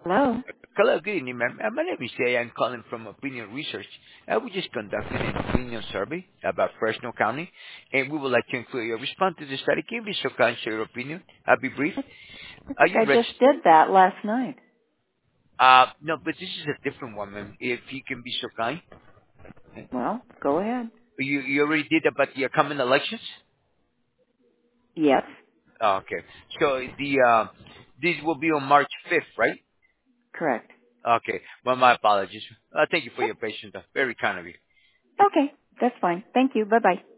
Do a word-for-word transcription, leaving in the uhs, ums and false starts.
Hello. Hello, good evening, ma'am. Uh, My name is Jay. I'm calling from Opinion Research. Uh, we just conducted an opinion survey about Fresno County, and we would like to include your response to the study. Can you be so kind, share your opinion? I'll be brief. I Are think you I registered? just did that last night. Uh, no, but this is a different one, ma'am. If you can be so kind. Well, go ahead. You, you already did about the upcoming elections? Yes, Oh, okay. So the, uh, this will be on March fifth, right? correct. Okay. Well, my apologies. Uh, thank you for Yep. your patience. uh, Very kind of you. Okay, that's fine. Thank you. Bye-bye.